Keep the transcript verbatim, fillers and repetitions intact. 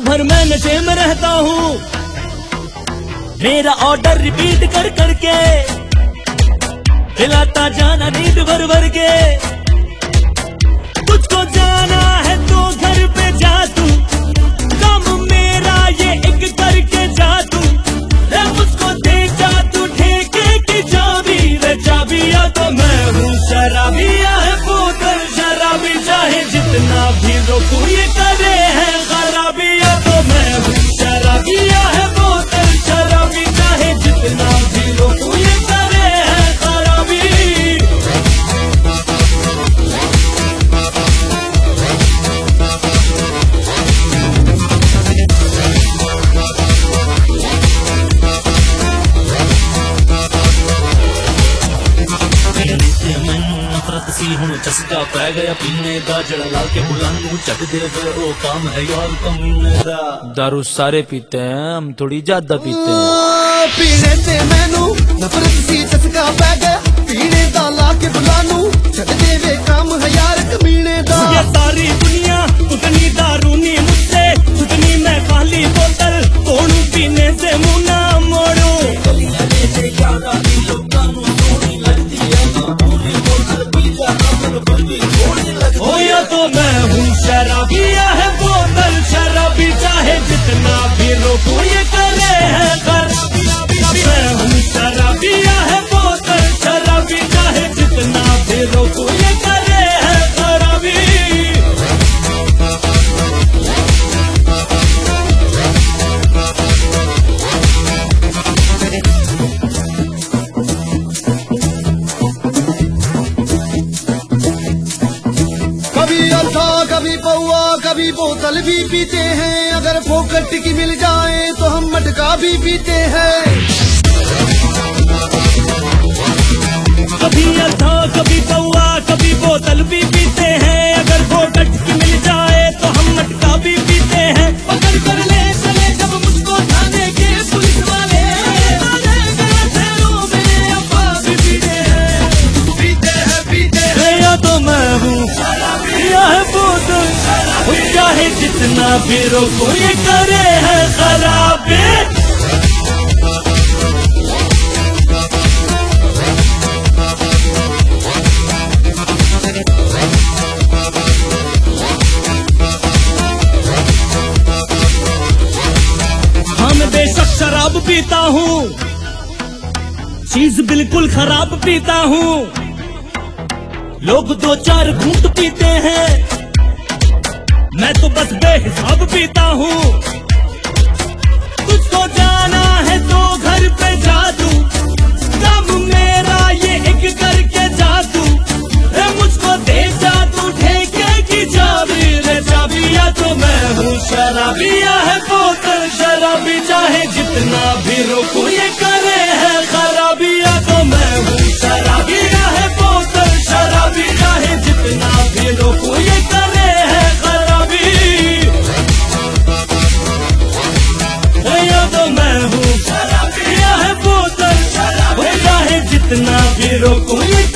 भर मैं नशे में रहता हूँ, मेरा ऑर्डर रिपीट कर करके खिलाता जाना नींद भर भर के। तुझको जाना है तो घर पे जा तू, काम मेरा ये एक करके जा तू। रे मुझको दे जा तू ठेके की चाबी, रे चाबिया तो मैं हूँ शराबिया है बोतल शराबी, चाहे जितना भी रोकू ये करे है खराबिया तो मैं हूँ शराबिया है बोतल शराबी, चाहे जितना भी रोकू ये करे है खराबी। नफरत सी हुण चस्का पै गया पीने दा, जड़ा ला के बुलानू चट दे वो काम है यार कमीने दा। दारू सारे पीते हैं, हम थोड़ी ज्यादा पीते हैं। पीने से मैनू नफरत सी चस्का पै गया, पीने दा ला के बुलानू चट दे वे काम है यार कमीने दा। ये सारी दुनिया उतनी दारू नी मुझसे, उतनी मैं खाली बोतल तोड़ू पीने से मुंह ना मोड़ू। ओ या तो मैं हूँ शराबिया है बोतल शराबी, चाहे जितना भी रोकू ये करे है खराबी। मैं हूँ शराबिया है बोतल शराबी, चाहे जितना भी रोकू ये करे है खराबी। कभी अल्फा कभी पौआ कभी बोतल भी पीते हैं, अगर फोकट की मिल जाए तो हम मटका भी पीते हैं। कभी अल्फा कभी पौआ कभी बोतल भी पीते हैं, अगर फोकट की मिल जाए तो हम मटका भी पीते हैं। पकड़ कर ले चले जब मुझको थाने के पुलिस वाले, पीते हैं पीते हैं। या तो मैं हूँ शराबिया है बोतल, चाहे जितना भी रोको ये करे है खराबी। हाँ मैं बेशक शराब पीता हूँ, चीज बिल्कुल खराब पीता हूँ। लोग दो चार घूंट पीते हैं, मैं तो बस बेहिसाब पीता हूँ। तुझको जाना है तो घर पे जा तू, काम मेरा ये एक करके जा तू। रे मुझको दे जा तू ठेके की चाबी, रे चाबिया तो मैं हूँ शराबिया है बोतल शराबी, चाहे जितना भी रोकू ये करे है खराबिया तो मैं हूँ शराबिया है बोतल शराबी, चाहे जितना भी रोकू ये करे है खराबी। या तो मैं हूँ शराबिया है बोतल शराबी, चाहे जितना भी रोकू ये